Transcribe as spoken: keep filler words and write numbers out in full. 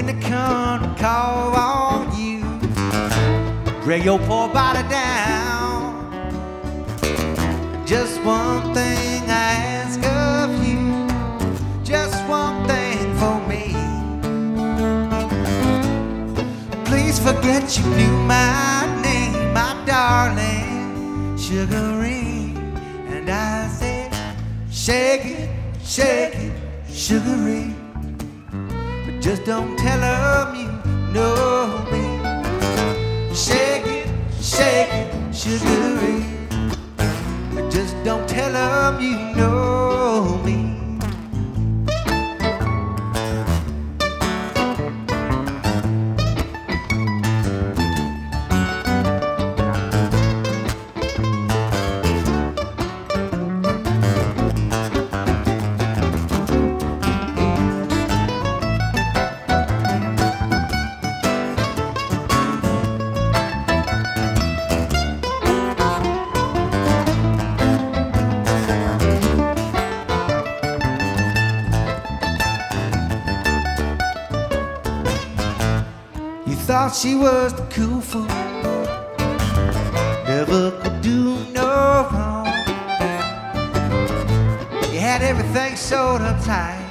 when they come and call on you, break your poor body down. Just one thing I ask of you, just one thing for me. Please forget you knew my name, my darling Sugar Ray. And I said, shake it, shake it, Sugar Ray. But just don't tell them you know me. Shake it, shake it, Sugar Ray. But just don't tell them you know me. Thought she was the cool fool, never could do no wrong. You had everything sewed up tight,